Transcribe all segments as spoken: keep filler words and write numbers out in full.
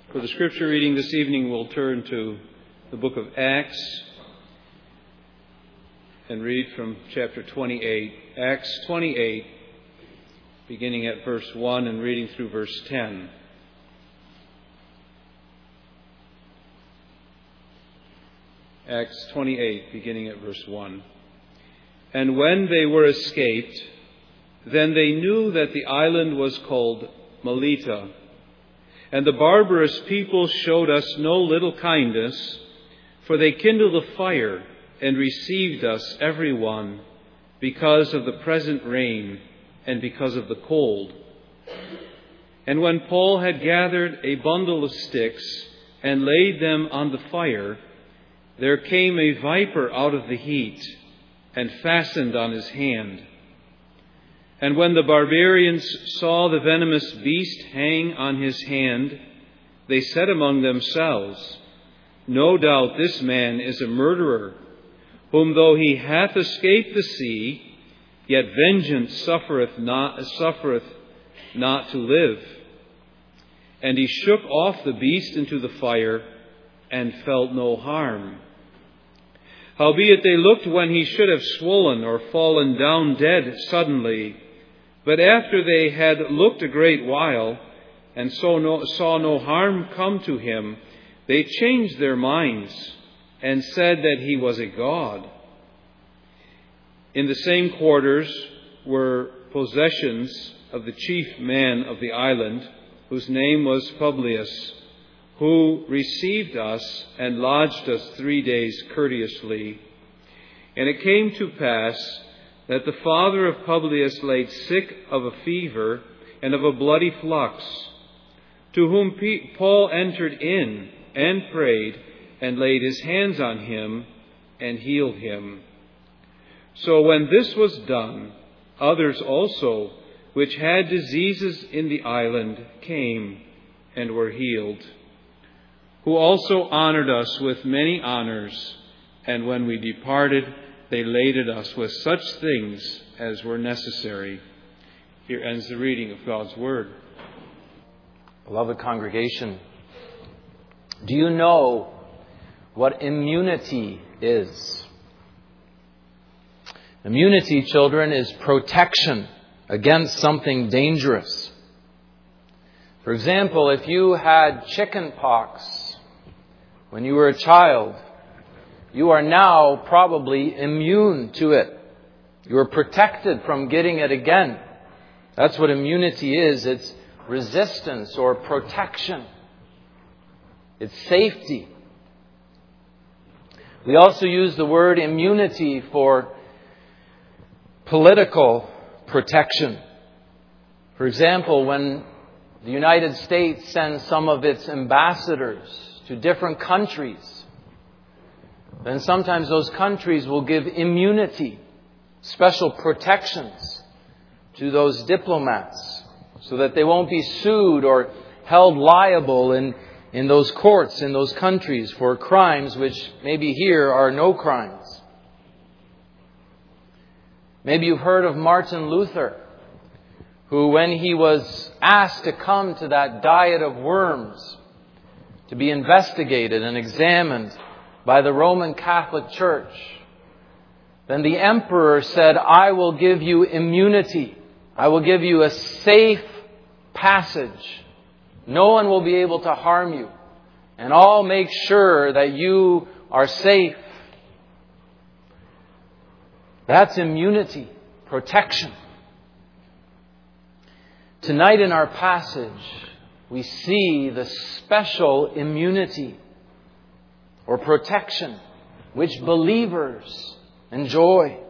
For the scripture reading this evening, we'll turn to the book of Acts and read from chapter twenty-eight. Acts twenty-eight, beginning at verse one and reading through verse ten. Acts twenty-eight, beginning at verse one. And when they were escaped, then they knew that the island was called Melita. And the barbarous people showed us no little kindness, for they kindled a fire and received us every one, because of the present rain and because of the cold. And when Paul had gathered a bundle of sticks and laid them on the fire, there came a viper out of the heat and fastened on his hand. And when the barbarians saw the venomous beast hang on his hand, they said among themselves, No doubt this man is a murderer, whom though he hath escaped the sea, yet vengeance suffereth not, suffereth not to live. And he shook off the beast into the fire, and felt no harm. Howbeit they looked when he should have swollen or fallen down dead suddenly. But after they had looked a great while, and so no, saw no harm come to him, they changed their minds, and said that he was a god. In the same quarters were possessions of the chief man of the island, whose name was Publius, who received us and lodged us three days courteously. And it came to pass that the father of Publius lay sick of a fever and of a bloody flux, to whom Paul entered in and prayed and laid his hands on him and healed him. So when this was done, others also, which had diseases in the island, came and were healed, who also honored us with many honors, and when we departed, they laded us with such things as were necessary. Here ends the reading of God's Word. Beloved congregation, do you know what immunity is? Immunity, children, is protection against something dangerous. For example, if you had chicken pox when you were a child, you are now probably immune to it. You are protected from getting it again. That's what immunity is. It's resistance or protection. It's safety. We also use the word immunity for political protection. For example, when the United States sends some of its ambassadors to different countries, then sometimes those countries will give immunity, special protections to those diplomats so that they won't be sued or held liable in, in those courts in those countries for crimes which maybe here are no crimes. Maybe you've heard of Martin Luther, who when he was asked to come to that diet of worms to be investigated and examined by the Roman Catholic Church, then the emperor said, I will give you immunity. I will give you a safe passage. No one will be able to harm you. And I'll make sure that you are safe. That's immunity, protection. Tonight in our passage, we see the special immunity or protection which believers enjoy.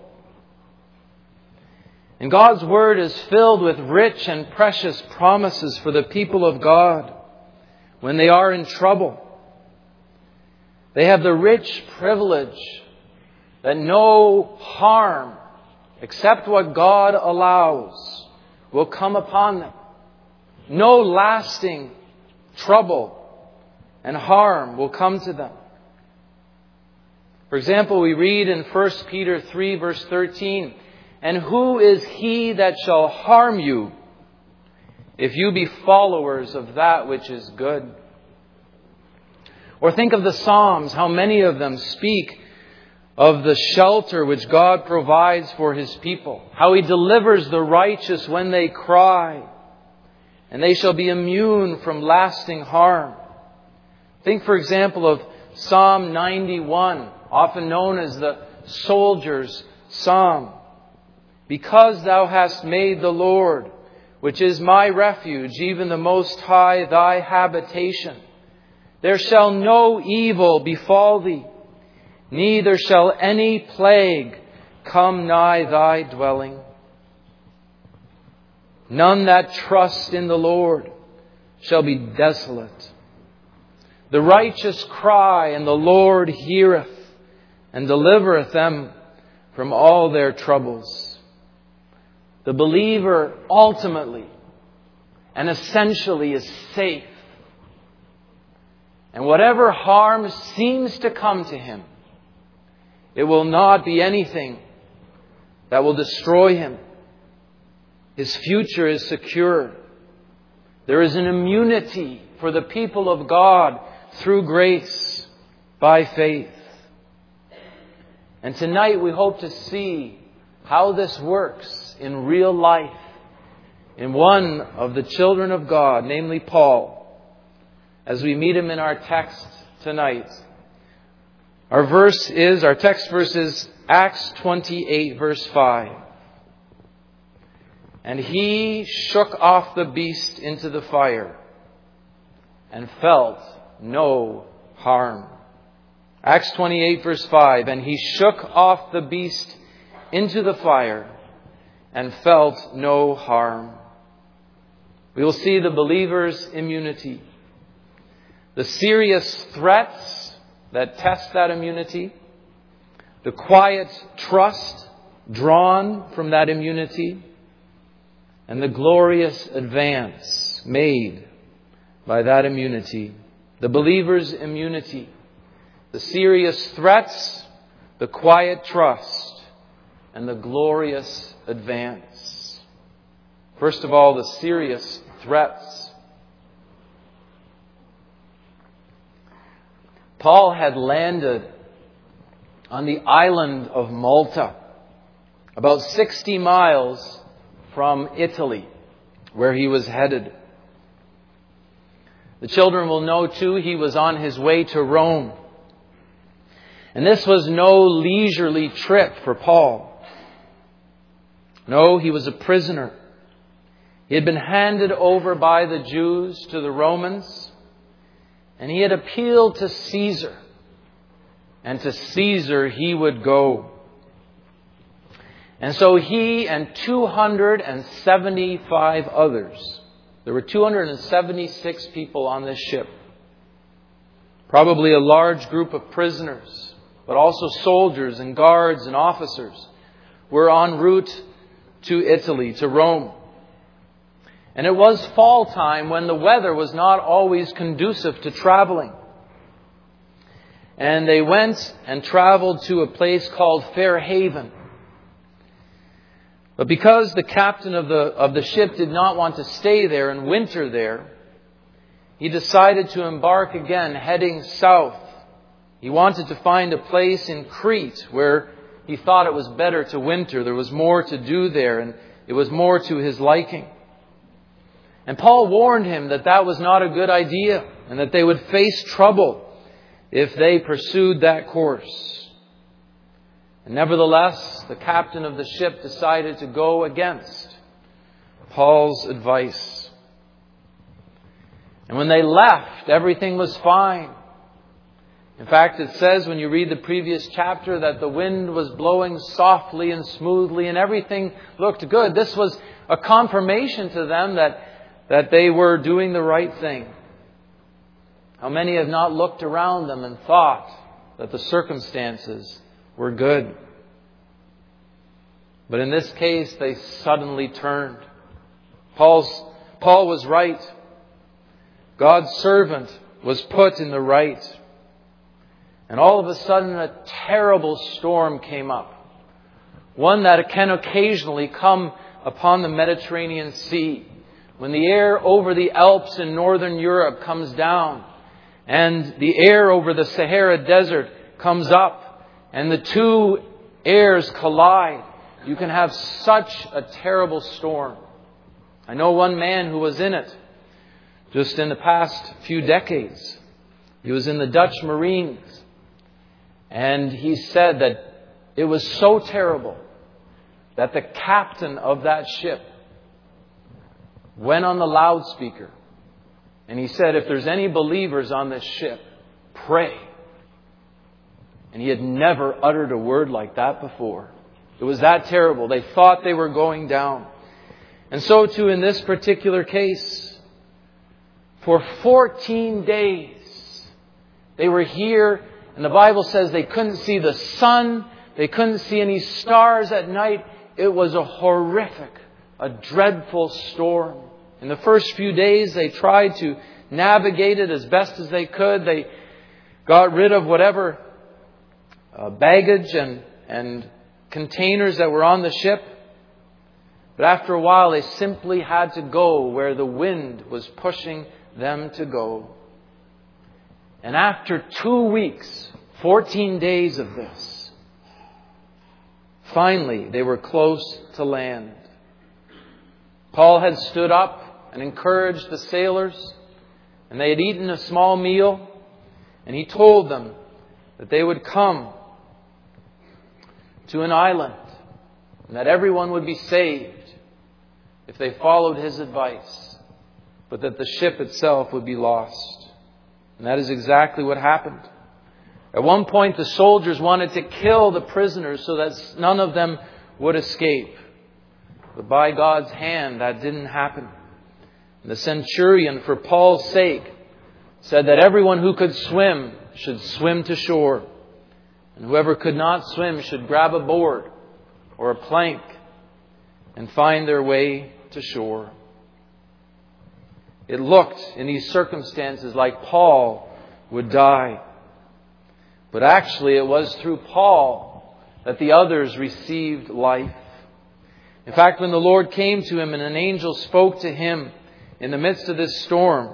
And God's Word is filled with rich and precious promises for the people of God when they are in trouble. They have the rich privilege that no harm, except what God allows, will come upon them. No lasting trouble and harm will come to them. For example, we read in First Peter three, verse thirteen, And who is he that shall harm you if you be followers of that which is good? Or think of the Psalms, how many of them speak of the shelter which God provides for His people, how He delivers the righteous when they cry, and they shall be immune from lasting harm. Think, for example, of Psalm ninety-one, often known as the soldier's psalm. Because thou hast made the Lord, which is my refuge, even the Most High, thy habitation, there shall no evil befall thee, neither shall any plague come nigh thy dwelling. None that trust in the Lord shall be desolate. The righteous cry, and the Lord heareth, and delivereth them from all their troubles. The believer ultimately and essentially is safe. And whatever harm seems to come to him, it will not be anything that will destroy him. His future is secure. There is an immunity for the people of God through grace by faith. And tonight we hope to see how this works in real life in one of the children of God, namely Paul, as we meet him in our text tonight. Our verse is, our text verse is Acts twenty-eight, verse five. And he shook off the beast into the fire and felt no harm. Acts twenty-eight, verse five. And he shook off the beast into the fire and felt no harm. We will see the believer's immunity, the serious threats that test that immunity, the quiet trust drawn from that immunity, and the glorious advance made by that immunity. The believer's immunity, the serious threats, the quiet trust, and the glorious advance. First of all, the serious threats. Paul had landed on the island of Malta, about sixty miles from Italy, where he was headed. The children will know too, he was on his way to Rome. And this was no leisurely trip for Paul. No, he was a prisoner. He had been handed over by the Jews to the Romans, and he had appealed to Caesar. And to Caesar he would go. And so he and two hundred seventy-five others, there were two hundred seventy-six people on this ship, probably a large group of prisoners, but also soldiers and guards and officers, were en route to Italy, to Rome. And it was fall time when the weather was not always conducive to traveling. And they went and traveled to a place called Fairhaven. But because the captain of the, of the ship did not want to stay there and winter there, he decided to embark again, heading south. He wanted to find a place in Crete where he thought it was better to winter. There was more to do there, and it was more to his liking. And Paul warned him that that was not a good idea, and that they would face trouble if they pursued that course. And nevertheless, the captain of the ship decided to go against Paul's advice. And when they left, everything was fine. In fact, it says when you read the previous chapter that the wind was blowing softly and smoothly and everything looked good. This was a confirmation to them that, that they were doing the right thing. How many have not looked around them and thought that the circumstances were good? But in this case, they suddenly turned. Paul's, Paul was right. God's servant was put in the right. And all of a sudden, a terrible storm came up. One that can occasionally come upon the Mediterranean Sea, when the air over the Alps in northern Europe comes down and the air over the Sahara Desert comes up, and the two airs collide, you can have such a terrible storm. I know one man who was in it just in the past few decades. He was in the Dutch Marines, and he said that it was so terrible that the captain of that ship went on the loudspeaker and he said, if there's any believers on this ship, pray. And he had never uttered a word like that before. It was that terrible. They thought they were going down. And so too in this particular case, for fourteen days, they were here, and the Bible says they couldn't see the sun, they couldn't see any stars at night. It was a horrific, a dreadful storm. In the first few days, they tried to navigate it as best as they could. They got rid of whatever uh, baggage and, and containers that were on the ship. But after a while, they simply had to go where the wind was pushing them to go. And after two weeks, fourteen days of this, finally they were close to land. Paul had stood up and encouraged the sailors, and they had eaten a small meal, and he told them that they would come to an island and that everyone would be saved if they followed his advice, but that the ship itself would be lost. And that is exactly what happened. At one point, the soldiers wanted to kill the prisoners so that none of them would escape. But by God's hand, that didn't happen. And the centurion, for Paul's sake, said that everyone who could swim should swim to shore. And whoever could not swim should grab a board or a plank and find their way to shore. It looked in these circumstances like Paul would die. But actually it was through Paul that the others received life. In fact, when the Lord came to him and an angel spoke to him in the midst of this storm,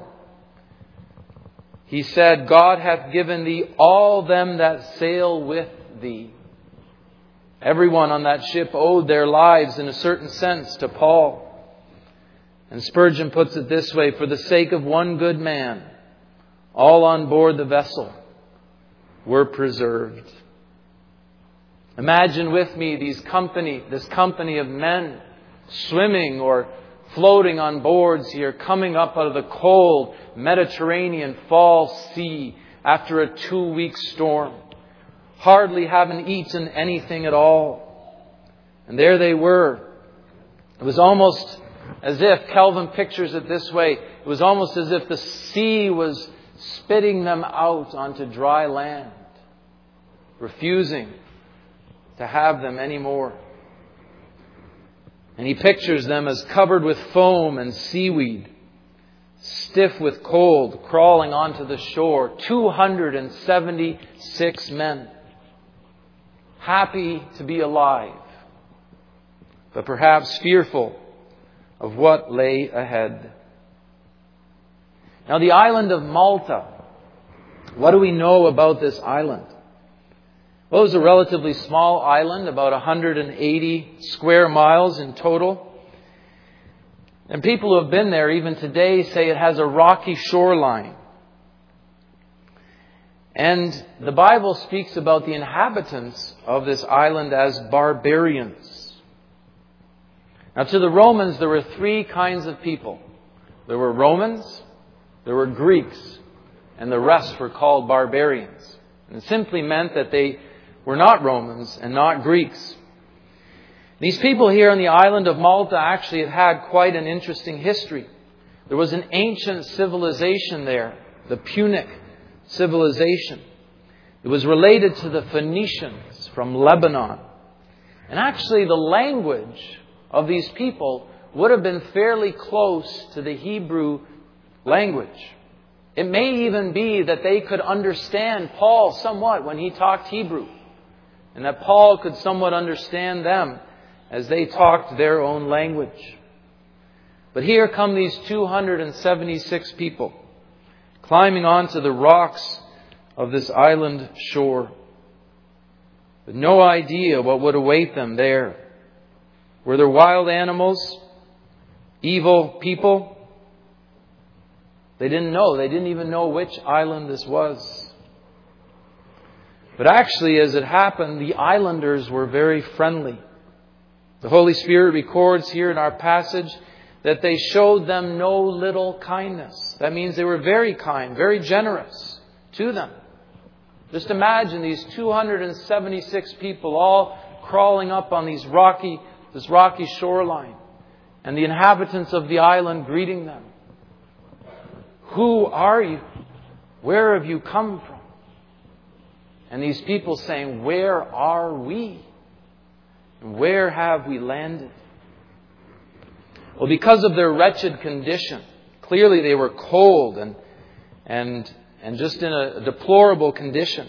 he said, God hath given thee all them that sail with thee. Everyone on that ship owed their lives in a certain sense to Paul. And Spurgeon puts it this way, for the sake of one good man, all on board the vessel were preserved. Imagine with me these company, this company of men swimming or floating on boards here, coming up out of the cold Mediterranean fall sea after a two-week storm, hardly having eaten anything at all. And there they were. It was almost as if, Calvin pictures it this way, it was almost as if the sea was spitting them out onto dry land, refusing to have them anymore. And he pictures them as covered with foam and seaweed, stiff with cold, crawling onto the shore. two hundred seventy-six men, happy to be alive, but perhaps fearful of what lay ahead. Now, the island of Malta. What do we know about this island? Well, it was a relatively small island, about one hundred eighty square miles in total. And people who have been there even today say it has a rocky shoreline. And the Bible speaks about the inhabitants of this island as barbarians. Now, to the Romans, there were three kinds of people. There were Romans, there were Greeks, and the rest were called barbarians. And it simply meant that they were not Romans and not Greeks. These people here on the island of Malta actually have had quite an interesting history. There was an ancient civilization there, the Punic civilization. It was related to the Phoenicians from Lebanon. And actually the language of these people would have been fairly close to the Hebrew language. It may even be that they could understand Paul somewhat when he talked Hebrew, and that Paul could somewhat understand them as they talked their own language. But here come these two hundred seventy-six people climbing onto the rocks of this island shore, with no idea what would await them there. Were there wild animals? Evil people? They didn't know. They didn't even know which island this was. But actually, as it happened, the islanders were very friendly. The Holy Spirit records here in our passage that they showed them no little kindness. That means they were very kind, very generous to them. Just imagine these two hundred seventy-six people all crawling up on these rocky, this rocky shoreline, and the inhabitants of the island greeting them. Who are you? Where have you come from? And these people saying, where are we? And where have we landed? Well, because of their wretched condition, clearly they were cold and and and just in a deplorable condition.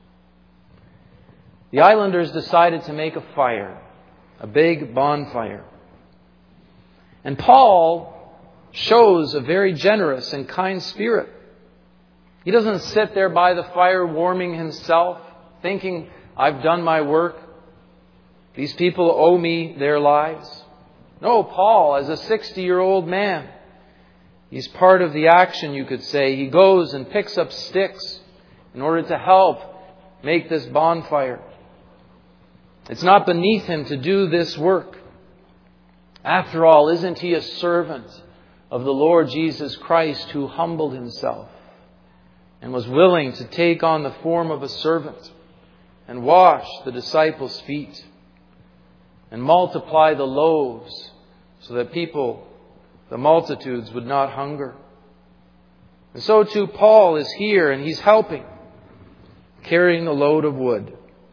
The islanders decided to make a fire, a big bonfire. And Paul shows a very generous and kind spirit. He doesn't sit there by the fire warming himself, thinking, I've done my work. These people owe me their lives. No, Paul, as a sixty-year-old man, he's part of the action, you could say. He goes and picks up sticks in order to help make this bonfire. It's not beneath him to do this work. After all, isn't he a servant of the Lord Jesus Christ who humbled himself and was willing to take on the form of a servant and wash the disciples' feet and multiply the loaves so that people, the multitudes, would not hunger? And so too Paul is here, and he's helping, carrying the load of wood.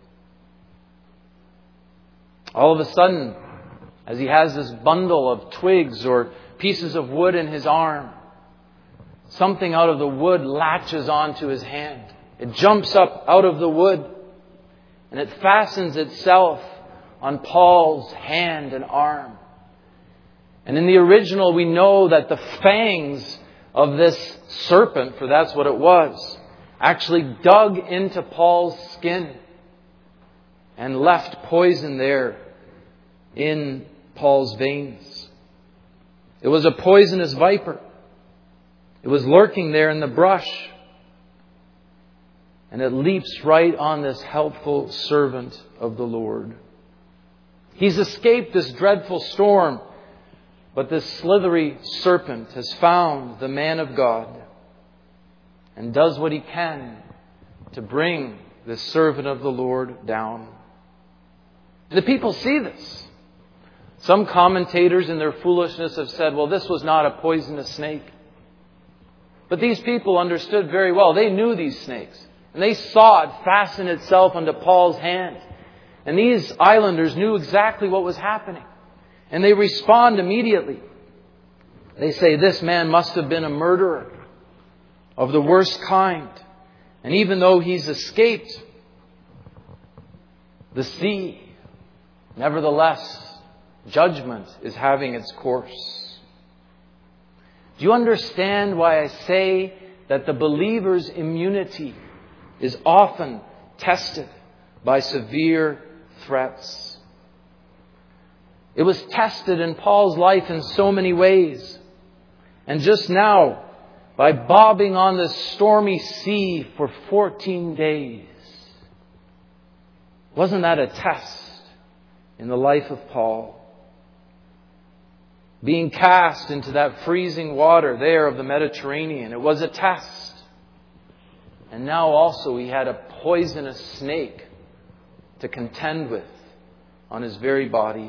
All of a sudden, as he has this bundle of twigs or pieces of wood in his arm, something out of the wood latches onto his hand. It jumps up out of the wood, and it fastens itself on Paul's hand and arm. And in the original, we know that the fangs of this serpent, for that's what it was, actually dug into Paul's skin and left poison there in Paul's veins. It was a poisonous viper. It was lurking there in the brush. And it leaps right on this helpful servant of the Lord. He's escaped this dreadful storm, but this slithery serpent has found the man of God and does what he can to bring this servant of the Lord down. The people see this. Some commentators in their foolishness have said, well, this was not a poisonous snake. But these people understood very well. They knew these snakes. And they saw it fasten itself onto Paul's hand. And these islanders knew exactly what was happening. And they respond immediately. They say, this man must have been a murderer of the worst kind. And even though he's escaped the sea, nevertheless, judgment is having its course. Do you understand why I say that the believer's immunity is often tested by severe threats? It was tested in Paul's life in so many ways. And just now, by bobbing on the stormy sea for fourteen days. Wasn't that a test in the life of Paul? Being cast into that freezing water there of the Mediterranean. It was a test. And now also he had a poisonous snake to contend with on his very body.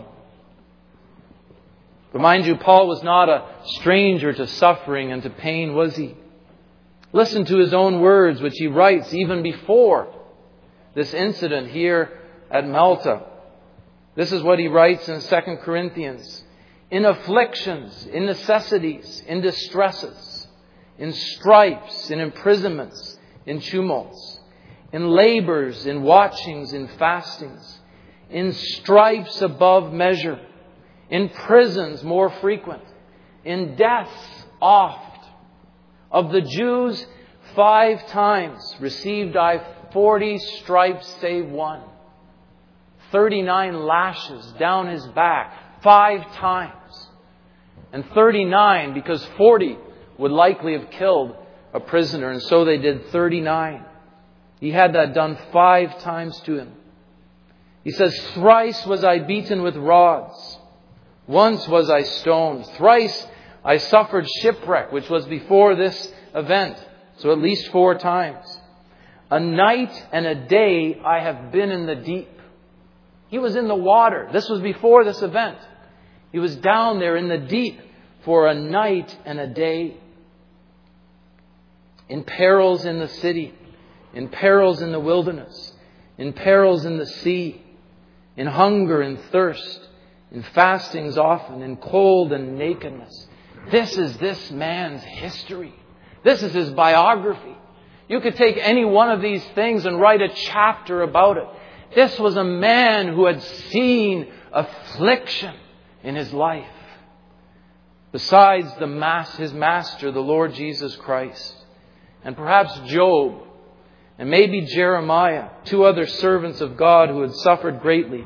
But mind you, Paul was not a stranger to suffering and to pain, was he? Listen to his own words, which he writes even before this incident here at Malta. This is what he writes in Second Corinthians. In afflictions, in necessities, in distresses, in stripes, in imprisonments, in tumults, in labors, in watchings, in fastings, in stripes above measure, in prisons more frequent, in deaths oft. Of the Jews, five times received I forty stripes save one. Thirty-nine lashes down his back, five times. And thirty-nine, because forty would likely have killed a prisoner, and so they did thirty-nine. He had that done five times to him. He says, thrice was I beaten with rods. Once was I stoned. Thrice I suffered shipwreck, which was before this event. So at least four times. A night and a day I have been in the deep. He was in the water. This was before this event. He was down there in the deep for a night and a day. In perils in the city. In perils in the wilderness. In perils in the sea. In hunger and thirst. In fastings often. In cold and nakedness. This is this man's history. This is his biography. You could take any one of these things and write a chapter about it. This was a man who had seen affliction in his life. Besides the mass, his master, the Lord Jesus Christ. And perhaps Job. And maybe Jeremiah. Two other servants of God who had suffered greatly.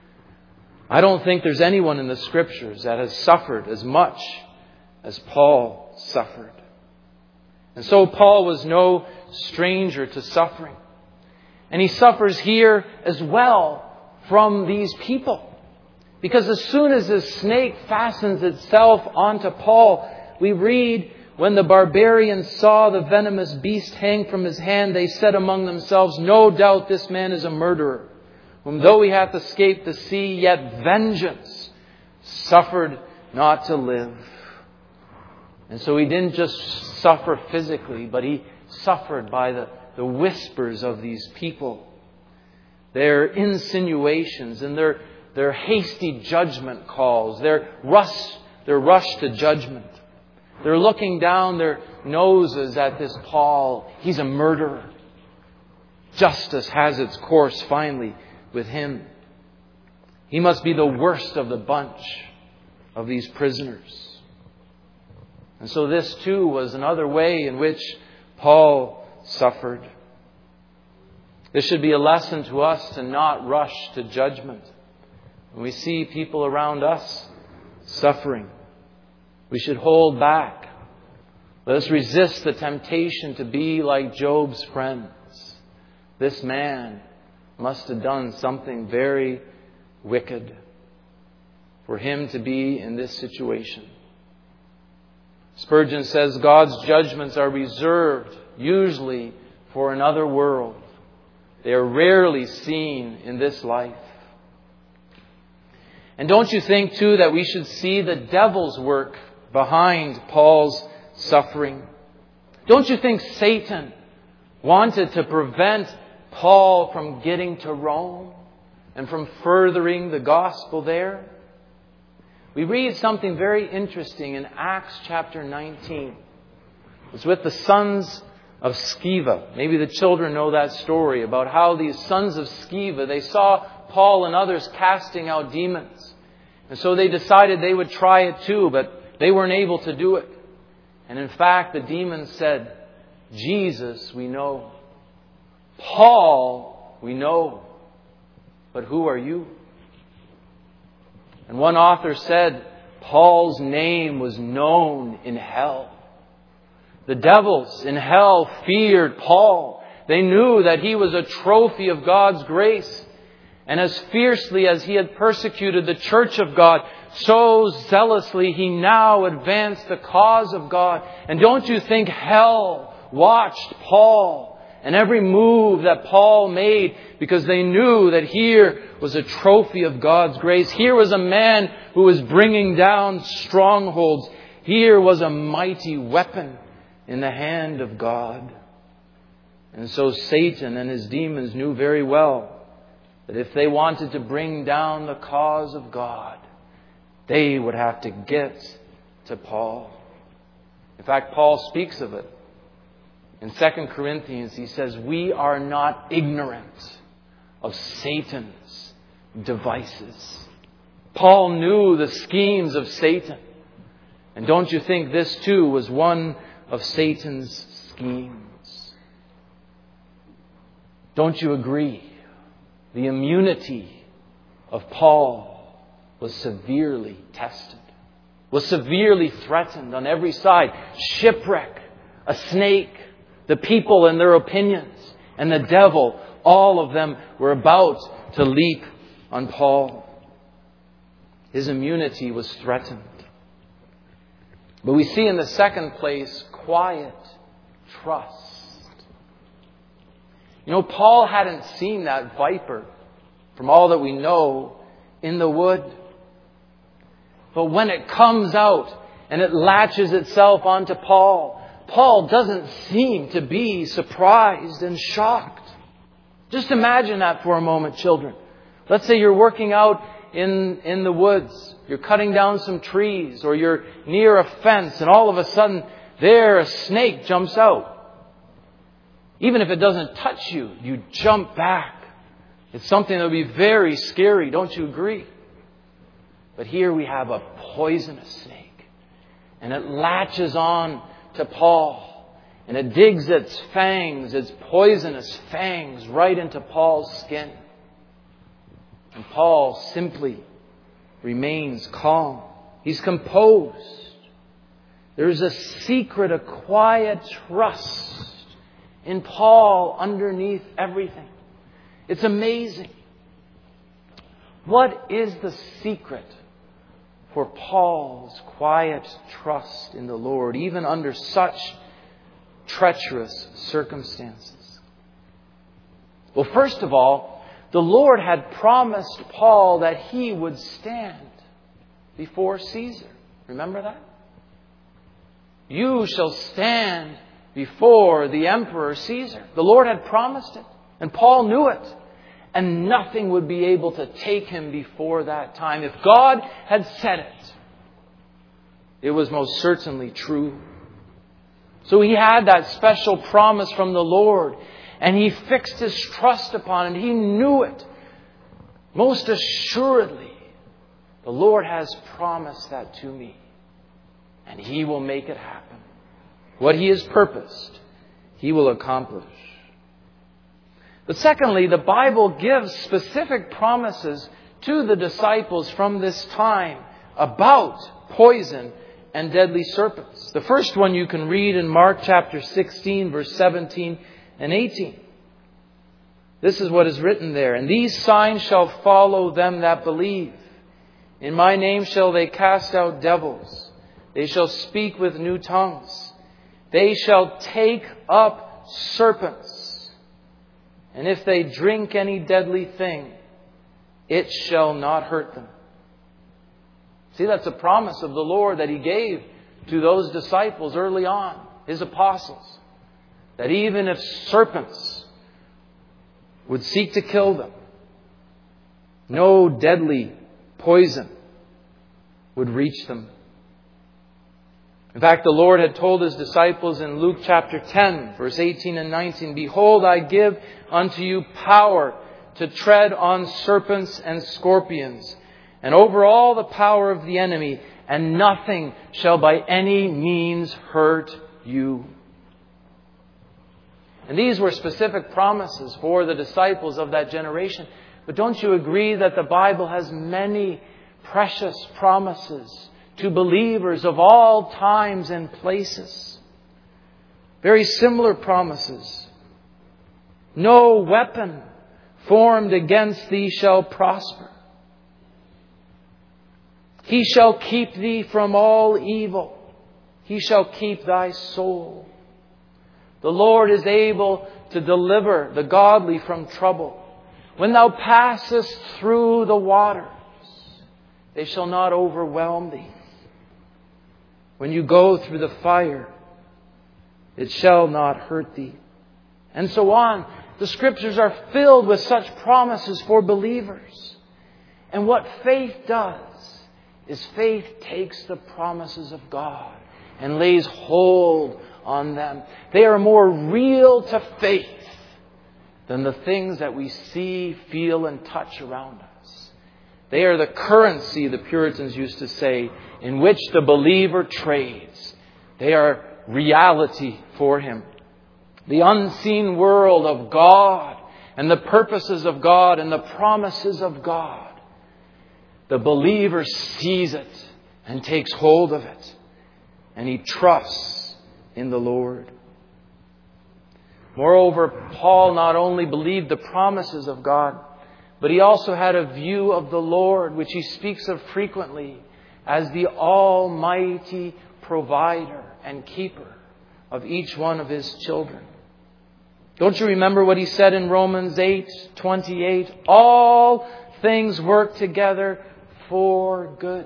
I don't think there's anyone in the Scriptures that has suffered as much as Paul suffered. And so Paul was no stranger to suffering. And he suffers here as well from these people. Because as soon as the snake fastens itself onto Paul, we read, when the barbarians saw the venomous beast hang from his hand, they said among themselves, no doubt this man is a murderer, whom though he hath escaped the sea, yet vengeance suffered not to live. And so he didn't just suffer physically, but he suffered by the, the whispers of these people. Their insinuations and their, their hasty judgment calls. Their rush, their rush to judgment. They're looking down their noses at this Paul. He's a murderer. Justice has its course finally with him. He must be the worst of the bunch of these prisoners. And so this too was another way in which Paul suffered. This should be a lesson to us to not rush to judgment. When we see people around us suffering, we should hold back. Let us resist the temptation to be like Job's friends. This man must have done something very wicked for him to be in this situation. Spurgeon says God's judgments are reserved usually for another world. They are rarely seen in this life. And don't you think too that we should see the devil's work behind Paul's suffering? Don't you think Satan wanted to prevent Paul from getting to Rome and from furthering the gospel there? We read something very interesting in Acts chapter nineteen. It's with the sons of Sceva. Maybe the children know that story about how these sons of Sceva, they saw Paul and others casting out demons. And so they decided they would try it too, but they weren't able to do it. And in fact, the demons said, Jesus, we know. Paul, we know. But who are you? And one author said, Paul's name was known in hell. The devils in hell feared Paul. They knew that he was a trophy of God's grace. And as fiercely as he had persecuted the church of God, so zealously he now advanced the cause of God. And don't you think hell watched Paul and every move that Paul made, because they knew that here was a trophy of God's grace. Here was a man who was bringing down strongholds. Here was a mighty weapon in the hand of God. And so Satan and his demons knew very well that if they wanted to bring down the cause of God, they would have to get to Paul. In fact, Paul speaks of it. In Second Corinthians, he says, we are not ignorant of Satan's devices. Paul knew the schemes of Satan. And don't you think this too was one of Satan's schemes? Don't you agree? The immunity of Paul was severely tested, was severely threatened on every side. Shipwreck, a snake, the people and their opinions, and the devil, all of them were about to leap on Paul. His immunity was threatened. But we see in the second place, quiet trust. You know, Paul hadn't seen that viper, from all that we know, in the wood. But when it comes out and it latches itself onto Paul, Paul doesn't seem to be surprised and shocked. Just imagine that for a moment, children. Let's say you're working out in, in the woods. You're cutting down some trees, or you're near a fence, and all of a sudden there a snake jumps out. Even if it doesn't touch you, you jump back. It's something that would be very scary, don't you agree? But here we have a poisonous snake, and it latches on to Paul, and it digs its fangs, its poisonous fangs, right into Paul's skin. And Paul simply remains calm. He's composed. There's a secret, a quiet trust in Paul underneath everything. It's amazing. What is the secret for Paul's quiet trust in the Lord, even under such treacherous circumstances? Well, first of all, the Lord had promised Paul that he would stand before Caesar. Remember that? You shall stand before the Emperor Caesar. The Lord had promised it, and Paul knew it. And nothing would be able to take him before that time. If God had said it, it was most certainly true. So he had that special promise from the Lord, and he fixed his trust upon it. He knew it. Most assuredly, the Lord has promised that to me, and He will make it happen. What He has purposed, He will accomplish. But secondly, the Bible gives specific promises to the disciples from this time about poison and deadly serpents. The first one you can read in Mark chapter sixteen, verse seventeen and eighteen. This is what is written there. And these signs shall follow them that believe. In my name shall they cast out devils. They shall speak with new tongues. They shall take up serpents. And if they drink any deadly thing, it shall not hurt them. See, that's a promise of the Lord that He gave to those disciples early on, His apostles. That even if serpents would seek to kill them, no deadly poison would reach them. In fact, the Lord had told His disciples in Luke chapter ten, verse eighteen and nineteen, Behold, I give unto you power to tread on serpents and scorpions, and over all the power of the enemy, and nothing shall by any means hurt you. And these were specific promises for the disciples of that generation. But don't you agree that the Bible has many precious promises to believers of all times and places? Very similar promises. No weapon formed against thee shall prosper. He shall keep thee from all evil. He shall keep thy soul. The Lord is able to deliver the godly from trouble. When thou passest through the waters, they shall not overwhelm thee. When you go through the fire, it shall not hurt thee. And so on. The Scriptures are filled with such promises for believers. And what faith does is faith takes the promises of God and lays hold on them. They are more real to faith than the things that we see, feel, and touch around us. They are the currency, the Puritans used to say, in which the believer trades. They are reality for him. The unseen world of God and the purposes of God and the promises of God, the believer sees it and takes hold of it, and he trusts in the Lord. Moreover, Paul not only believed the promises of God, but he also had a view of the Lord, which he speaks of frequently as the almighty provider and keeper of each one of his children. Don't you remember what he said in Romans eight twenty-eight? All things work together for good.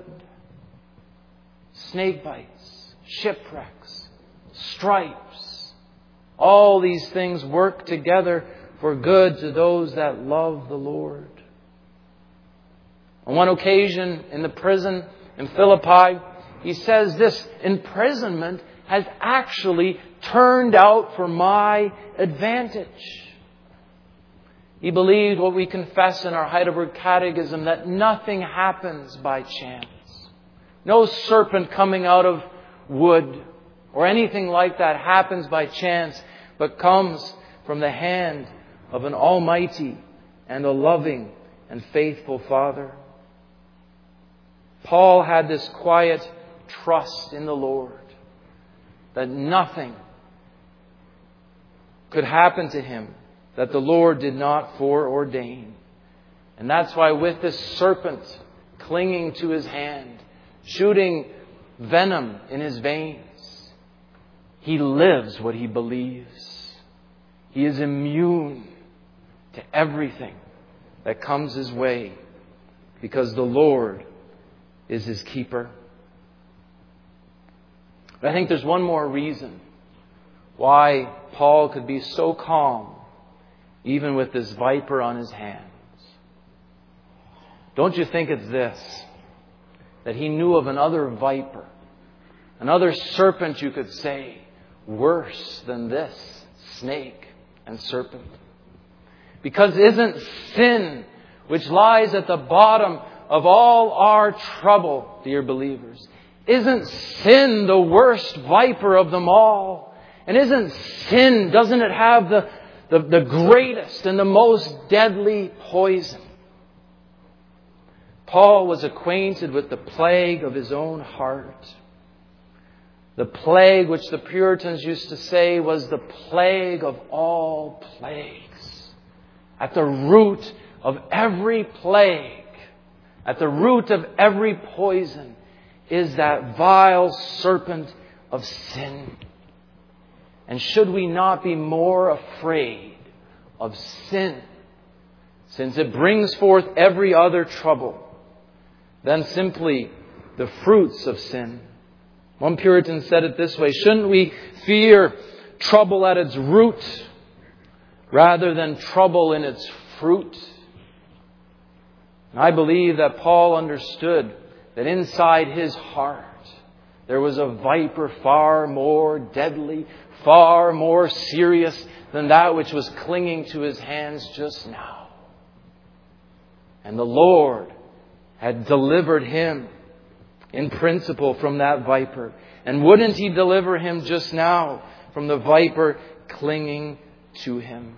Snake bites, shipwrecks, stripes. All these things work together for good to those that love the Lord. On one occasion in the prison in Philippi, he says this imprisonment has actually turned out for my advantage. He believed what we confess in our Heidelberg Catechism, that nothing happens by chance. No serpent coming out of wood or anything like that happens by chance, but comes from the hand of an almighty and a loving and faithful Father. Paul had this quiet trust in the Lord that nothing could happen to him that the Lord did not foreordain. And that's why with this serpent clinging to his hand, shooting venom in his veins, he lives what he believes. He is immune to everything that comes his way because the Lord is his keeper. But I think there's one more reason why Paul could be so calm even with this viper on his hands. Don't you think it's this? That he knew of another viper, another serpent, you could say, worse than this snake and serpent. Because isn't sin, which lies at the bottom of all our trouble, dear believers, isn't sin the worst viper of them all? And isn't sin, doesn't it have the, the, the greatest and the most deadly poison? Paul was acquainted with the plague of his own heart. The plague which the Puritans used to say was the plague of all plagues. At the root of every plague, at the root of every poison, is that vile serpent of sin. And should we not be more afraid of sin, since it brings forth every other trouble, than simply the fruits of sin? One Puritan said it this way: shouldn't we fear trouble at its root rather than trouble in its fruit? And I believe that Paul understood that inside his heart there was a viper far more deadly, far more serious than that which was clinging to his hands just now. And the Lord had delivered him in principle from that viper. And wouldn't he deliver him just now from the viper clinging to him?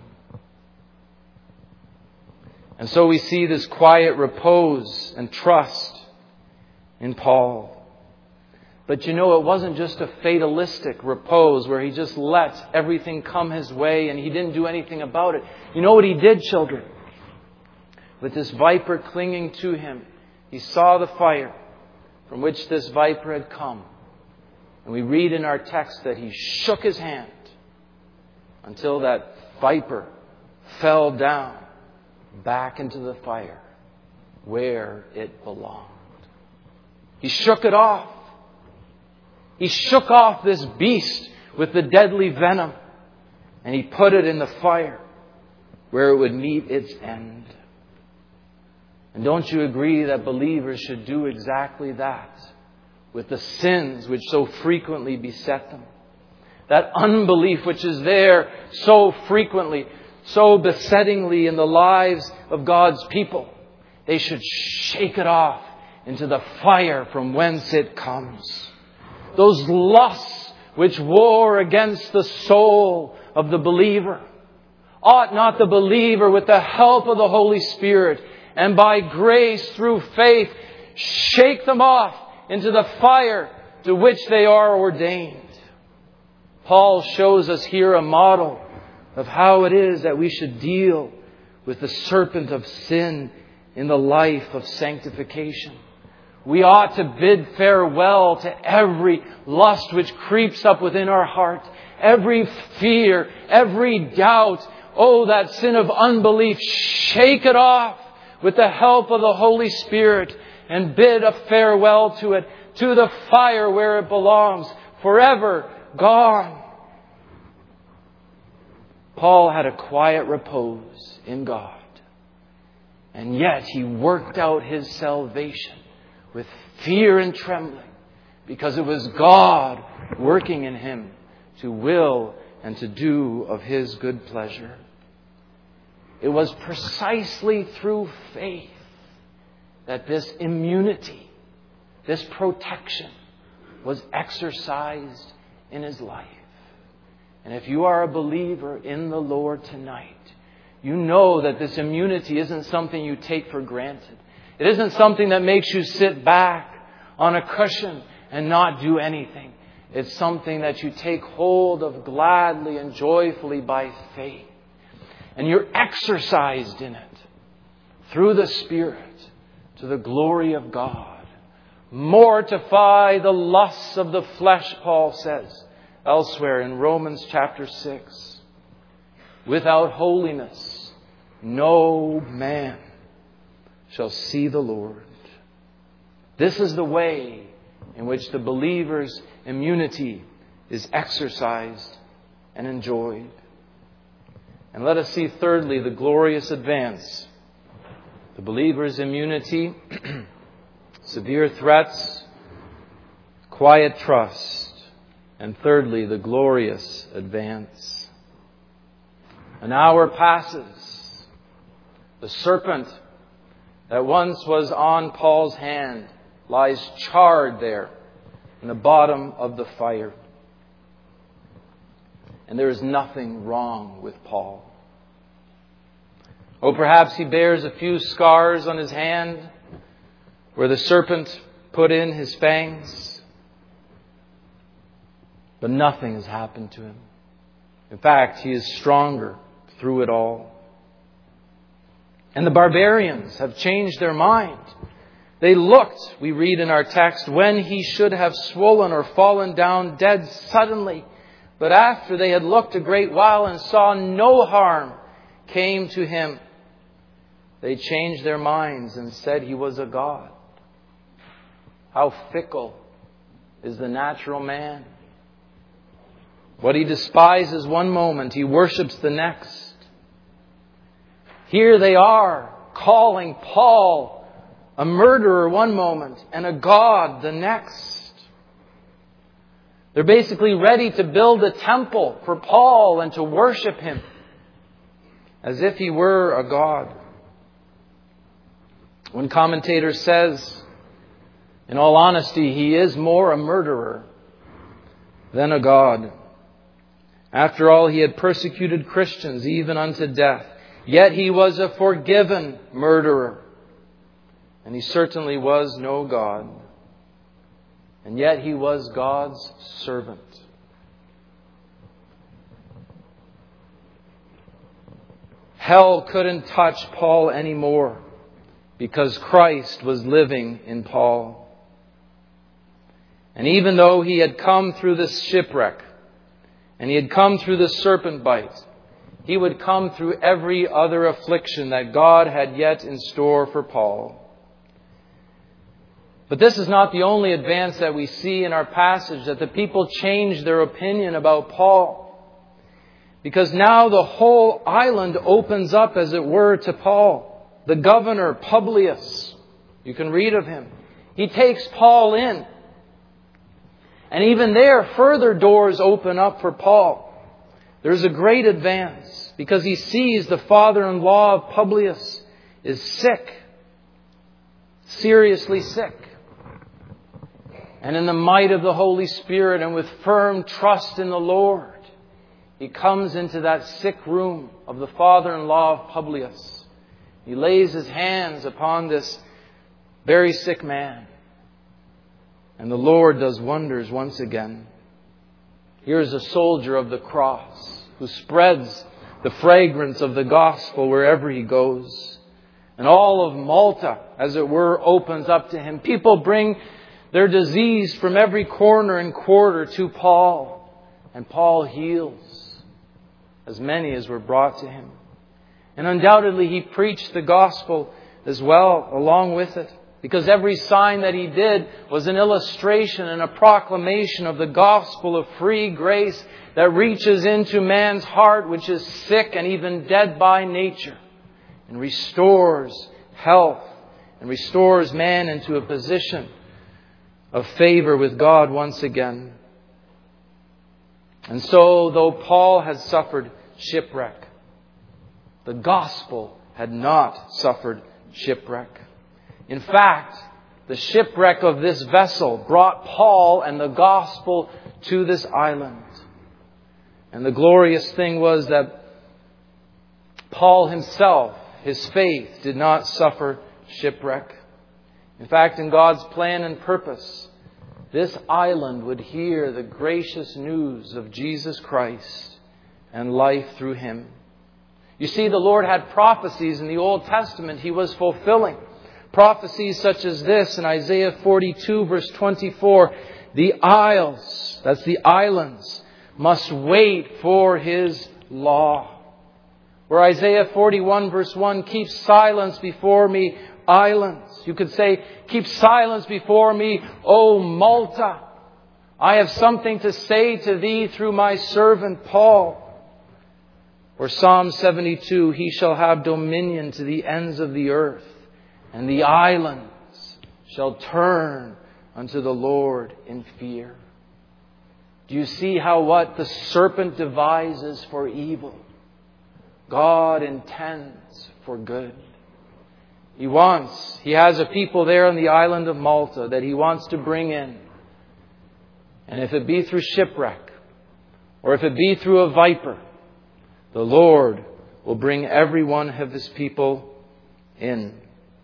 And so we see this quiet repose and trust in Paul. But you know, it wasn't just a fatalistic repose where he just let everything come his way and he didn't do anything about it. You know what he did, children? With this viper clinging to him, he saw the fire from which this viper had come. And we read in our text that he shook his hand until that viper fell down back into the fire where it belonged. He shook it off. He shook off this beast with the deadly venom, and he put it in the fire where it would meet its end. And don't you agree that believers should do exactly that with the sins which so frequently beset them? That unbelief which is there so frequently, so besettingly in the lives of God's people. They should shake it off into the fire from whence it comes. Those lusts which war against the soul of the believer. Ought not the believer, with the help of the Holy Spirit and by grace through faith, shake them off into the fire to which they are ordained? Paul shows us here a model of how it is that we should deal with the serpent of sin in the life of sanctification. We ought to bid farewell to every lust which creeps up within our heart, every fear, every doubt. Oh, that sin of unbelief, shake it off with the help of the Holy Spirit and bid a farewell to it, to the fire where it belongs, forever gone. Paul had a quiet repose in God, and yet he worked out his salvation with fear and trembling, because it was God working in him to will and to do of His good pleasure. It was precisely through faith that this immunity, this protection, was exercised in his life. And if you are a believer in the Lord tonight, you know that this immunity isn't something you take for granted. It isn't something that makes you sit back on a cushion and not do anything. It's something that you take hold of gladly and joyfully by faith. And you're exercised in it through the Spirit to the glory of God. Mortify the lusts of the flesh, Paul says elsewhere in Romans chapter six. Without holiness, no man shall see the Lord. This is the way in which the believer's immunity is exercised and enjoyed. And let us see thirdly the glorious advance. The believer's immunity, severe threats, quiet trust, and thirdly the glorious advance. An hour passes. The serpent that once was on Paul's hand lies charred there in the bottom of the fire. And there is nothing wrong with Paul. Oh, perhaps he bears a few scars on his hand where the serpent put in his fangs. But nothing has happened to him. In fact, he is stronger through it all. And the barbarians have changed their mind. They looked, we read in our text, when he should have swollen or fallen down dead suddenly. But after they had looked a great while and saw no harm came to him, they changed their minds and said he was a god. How fickle is the natural man. What he despises one moment, he worships the next. Here they are calling Paul a murderer one moment and a god the next. They're basically ready to build a temple for Paul and to worship him as if he were a god. One commentator says, in all honesty, he is more a murderer than a god. After all, he had persecuted Christians even unto death. Yet he was a forgiven murderer. And he certainly was no god. And yet he was God's servant. Hell couldn't touch Paul anymore because Christ was living in Paul. And even though he had come through this shipwreck and he had come through the serpent bite, he would come through every other affliction that God had yet in store for Paul. But this is not the only advance that we see in our passage, that the people changed their opinion about Paul. Because now the whole island opens up, as it were, to Paul. The governor, Publius, you can read of him. He takes Paul in. And even there, further doors open up for Paul. There's a great advance because he sees the father-in-law of Publius is sick, seriously sick. And in the might of the Holy Spirit and with firm trust in the Lord, He comes into that sick room of the father-in-law of Publius. He lays his hands upon this very sick man. And the Lord does wonders once again. Here's a soldier of the cross who spreads the fragrance of the gospel wherever he goes. And all of Malta, as it were, opens up to him. People bring their disease from every corner and quarter to Paul. And Paul heals as many as were brought to him. And undoubtedly he preached the gospel as well along with it. Because every sign that he did was an illustration and a proclamation of the gospel of free grace that reaches into man's heart, which is sick and even dead by nature, and restores health and restores man into a position of favor with God once again. And so, though Paul had suffered shipwreck, the gospel had not suffered shipwreck. In fact, the shipwreck of this vessel brought Paul and the gospel to this island. And the glorious thing was that Paul himself, his faith, did not suffer shipwreck. In fact, in God's plan and purpose, this island would hear the gracious news of Jesus Christ and life through Him. You see, the Lord had prophecies in the Old Testament He was fulfilling. Prophecies such as this in Isaiah forty-two verse twenty-four. The isles, that's the islands, must wait for His law. Where Isaiah forty-one verse one, keep silence before me, islands. You could say, keep silence before me, O Malta. I have something to say to thee through my servant Paul. Or Psalm seventy-two, he shall have dominion to the ends of the earth, and the islands shall turn unto the Lord in fear. Do you see how what the serpent devises for evil, God intends for good? He wants, He has a people there on the island of Malta that He wants to bring in. And if it be through shipwreck, or if it be through a viper, the Lord will bring every one of His people in.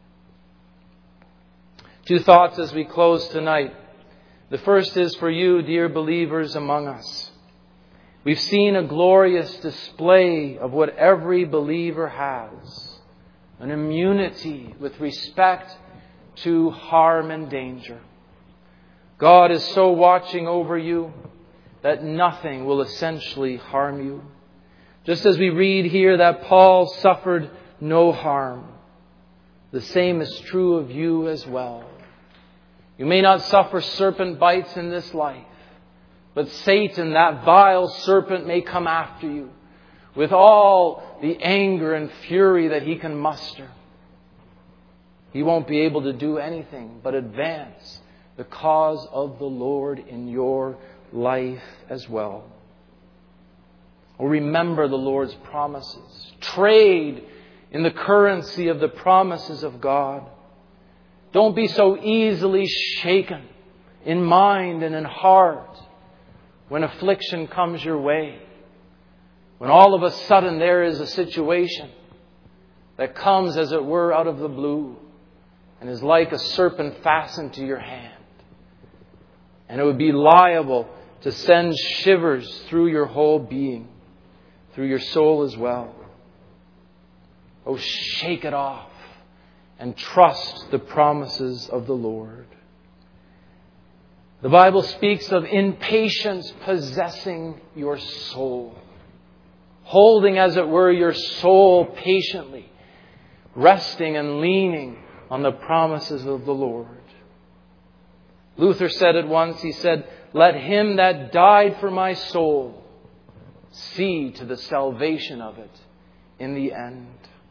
Two thoughts as we close tonight. The first is for you, dear believers among us. We've seen a glorious display of what every believer has. An immunity with respect to harm and danger. God is so watching over you that nothing will essentially harm you. Just as we read here that Paul suffered no harm, the same is true of you as well. You may not suffer serpent bites in this life, but Satan, that vile serpent, may come after you with all the anger and fury that he can muster. He won't be able to do anything but advance the cause of the Lord in your life as well. Or remember the Lord's promises. Trade in the currency of the promises of God. Don't be so easily shaken in mind and in heart when affliction comes your way. When all of a sudden there is a situation that comes, as it were, out of the blue and is like a serpent fastened to your hand. And it would be liable to send shivers through your whole being, through your soul as well. Oh, shake it off and trust the promises of the Lord. The Bible speaks of impatience possessing your soul. Holding, as it were, your soul patiently. Resting and leaning on the promises of the Lord. Luther said it once, he said, let him that died for my soul see to the salvation of it in the end.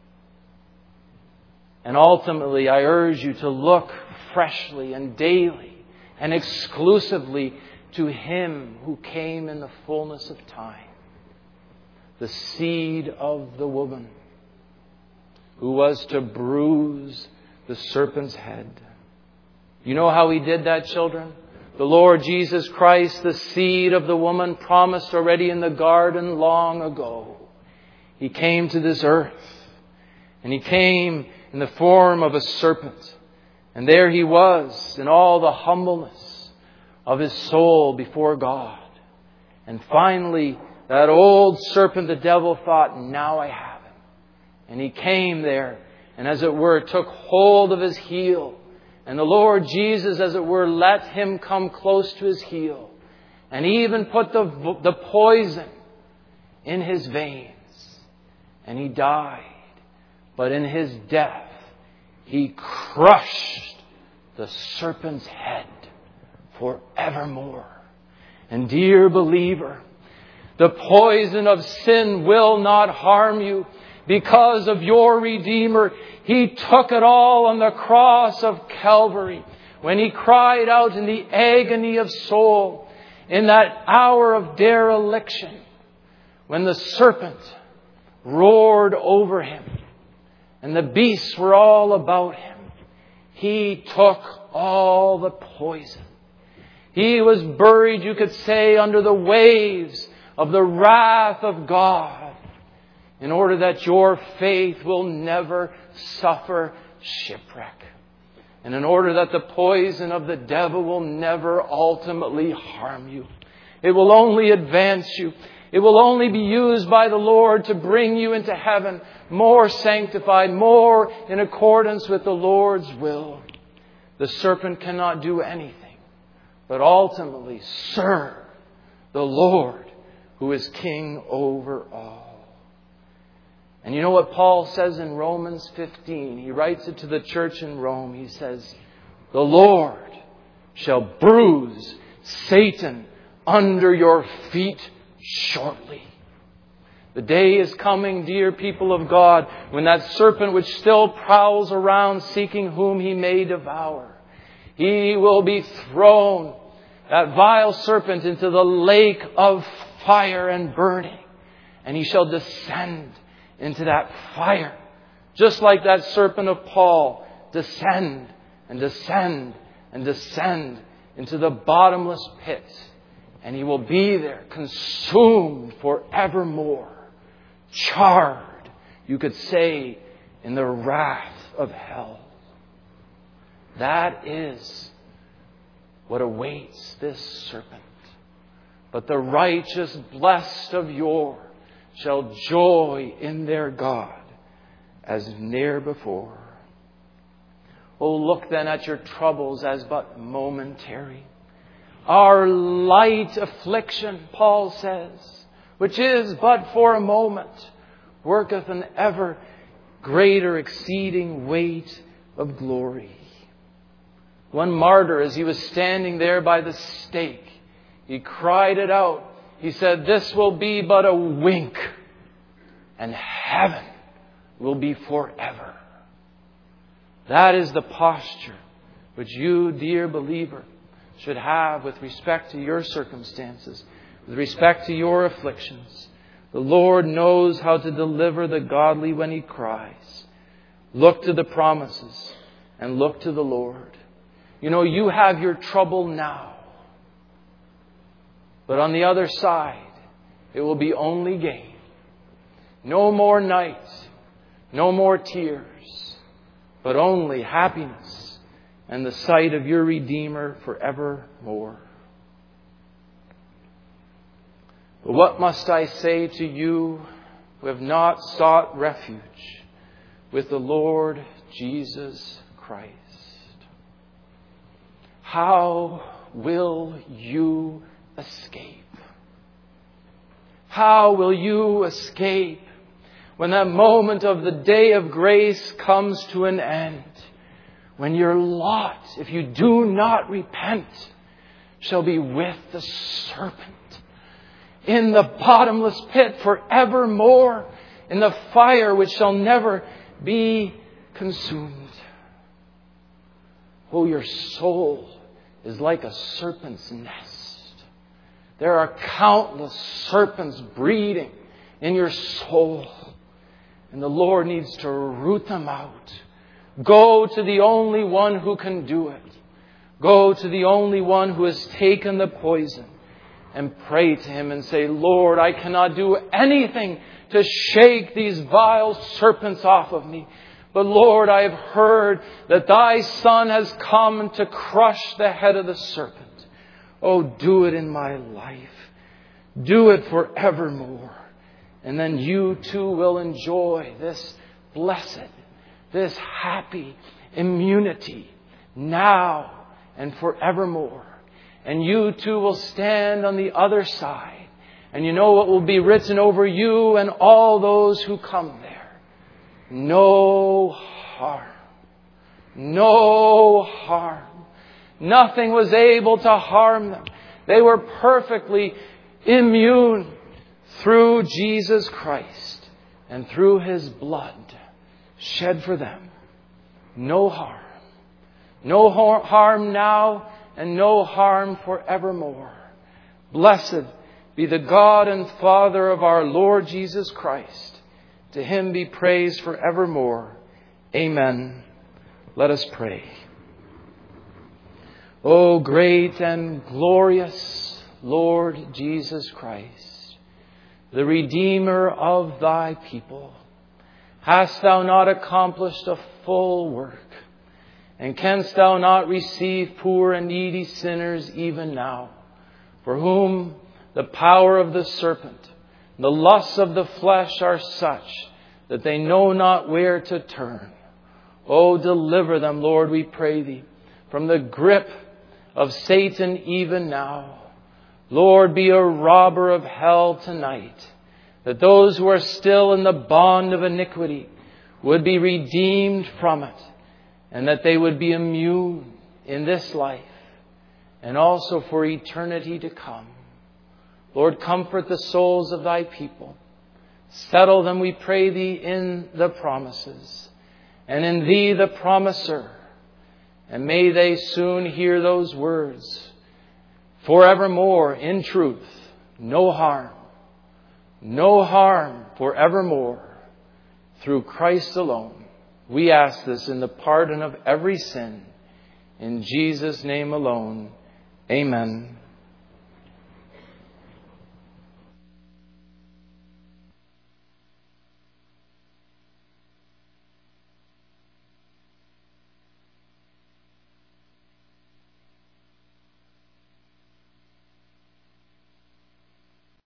And ultimately, I urge you to look freshly and daily and exclusively to Him who came in the fullness of time. The seed of the woman who was to bruise the serpent's head. You know how He did that, children? The Lord Jesus Christ, the seed of the woman promised already in the garden long ago. He came to this earth, and He came in the form of a serpent. And there He was in all the humbleness of His soul before God. And finally, that old serpent, the devil, thought, now I have him. And he came there and, as it were, took hold of his heel. And the Lord Jesus, as it were, let him come close to his heel. And he even put the, the poison in his veins. And he died. But in his death, he crushed the serpent's head forevermore. And dear believer, the poison of sin will not harm you because of your Redeemer. He took it all on the cross of Calvary when He cried out in the agony of soul in that hour of dereliction when the serpent roared over Him and the beasts were all about Him. He took all the poison. He was buried, you could say, under the waves of the wrath of God in order that your faith will never suffer shipwreck. And in order that the poison of the devil will never ultimately harm you. It will only advance you. It will only be used by the Lord to bring you into heaven more sanctified, more in accordance with the Lord's will. The serpent cannot do anything but ultimately serve the Lord who is King over all. And you know what Paul says in Romans fifteen? He writes it to the church in Rome. He says, the Lord shall bruise Satan under your feet shortly. The day is coming, dear people of God, when that serpent which still prowls around seeking whom he may devour, he will be thrown, that vile serpent, into the lake of fire and burning. And he shall descend into that fire. Just like that serpent of Paul, descend and descend and descend into the bottomless pit. And he will be there, consumed forevermore, charred, you could say, in the wrath of hell. That is what awaits this serpent. But the righteous, blessed of yore, shall joy in their God as ne'er before. Oh, look then at your troubles as but momentary. Our light affliction, Paul says, which is but for a moment, worketh an ever greater exceeding weight of glory. One martyr, as he was standing there by the stake, he cried it out. He said, this will be but a wink, and heaven will be forever. That is the posture which you, dear believer, should have with respect to your circumstances, with respect to your afflictions. The Lord knows how to deliver the godly when He cries. Look to the promises and look to the Lord. You know, you have your trouble now. But on the other side, it will be only gain. No more night, no more tears, but only happiness and the sight of your Redeemer forevermore. But what must I say to you who have not sought refuge with the Lord Jesus Christ? How will you escape? How will you escape when that moment of the day of grace comes to an end? When your lot, if you do not repent, shall be with the serpent in the bottomless pit forevermore, in the fire which shall never be consumed. Oh, your soul is like a serpent's nest. There are countless serpents breeding in your soul. And the Lord needs to root them out. Go to the only one who can do it. Go to the only one who has taken the poison and pray to Him and say, Lord, I cannot do anything to shake these vile serpents off of me. But Lord, I have heard that Thy Son has come to crush the head of the serpent. Oh, do it in my life. Do it forevermore. And then you too will enjoy this blessed, this happy immunity now and forevermore. And you too will stand on the other side. And you know what will be written over you and all those who come there? No harm. No harm. Nothing was able to harm them. They were perfectly immune through Jesus Christ and through His blood shed for them. No harm. No harm now and no harm forevermore. Blessed be the God and Father of our Lord Jesus Christ. To Him be praise forevermore. Amen. Let us pray. O great and glorious Lord Jesus Christ, the Redeemer of Thy people, hast Thou not accomplished a full work? And canst Thou not receive poor and needy sinners even now, for whom the power of the serpent, the lusts of the flesh are such that they know not where to turn? Oh, deliver them, Lord, we pray Thee, from the grip of Satan even now. Lord, be a robber of hell tonight, that those who are still in the bond of iniquity would be redeemed from it, and that they would be immune in this life and also for eternity to come. Lord, comfort the souls of Thy people. Settle them, we pray Thee, in the promises and in Thee, the promiser. And may they soon hear those words, forevermore in truth, no harm, no harm forevermore, through Christ alone. We ask this in the pardon of every sin. In Jesus' name alone. Amen.